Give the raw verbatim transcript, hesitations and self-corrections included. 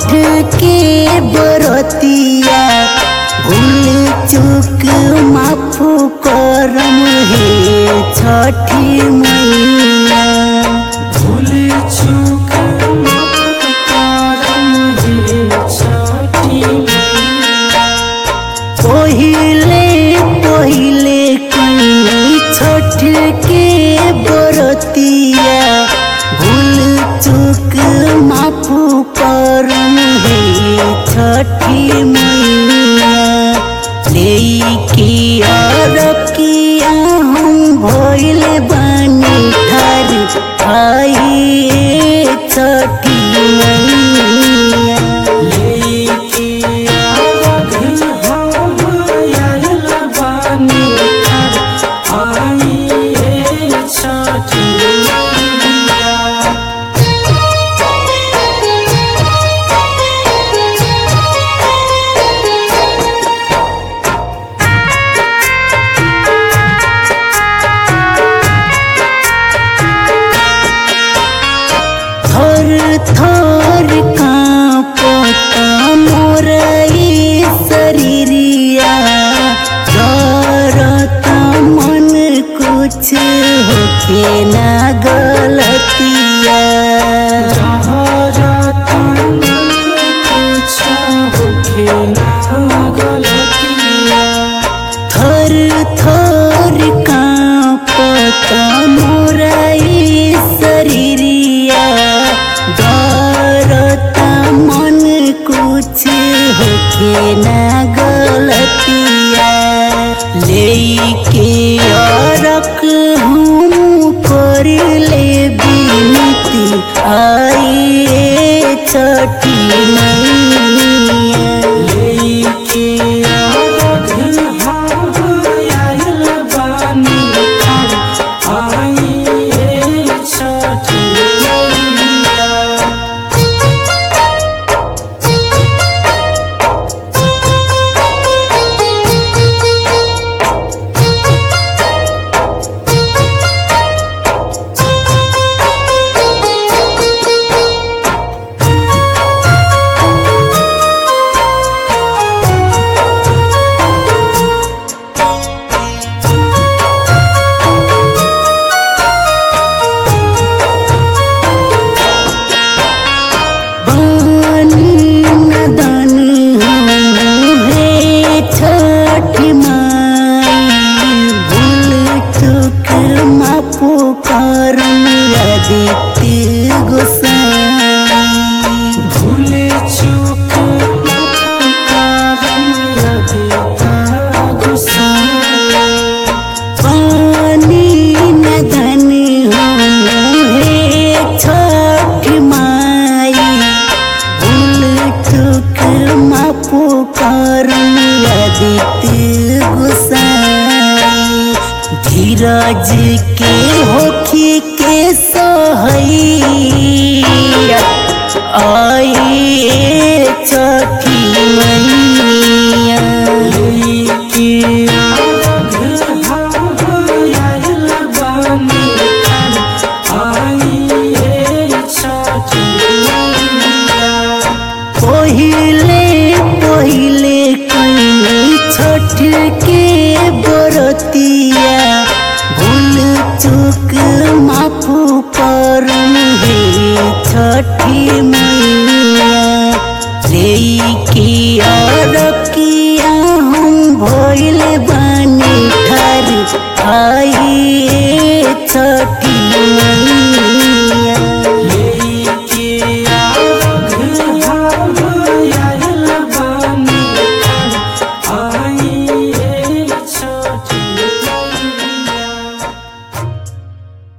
के बरतिया भूल चूक माफ करम हे छठी मैया। भूल चूक माफ करम हे छठी मैया। पहिले पहिले कहीं छठ के बरतिया भूल चूक माफ करम हे छठी मैया। लेके अरकिया हम भइल बानी ठार आई छठी मैया। लेके अरघ हम आइल बानी ठार आई छठी मैया। थर थर कांपता मोर ई शरीरिया। डरता मन कुछ होके ना गलतिया। जहरता मन कुछ होके ना गलतिया। थर थर कांपता मोर ई शरीरिया। डरता मन कुछ होके ना गलतिया। लेके अरक हम कर ले बिनती आई छठी मैया। लेके अरघ हम आइल बानी ठार आई छठी मैया। बानी नदन हम हे छठी माई। भूल चूक माफ करम आदित्य गोसाई। भूल चूक माफ करम आदित्य गोसाई। बानी नदन हम हे छठी माई। भूल चूक माफ करम आदित्य गोसाई। धीरज के होखी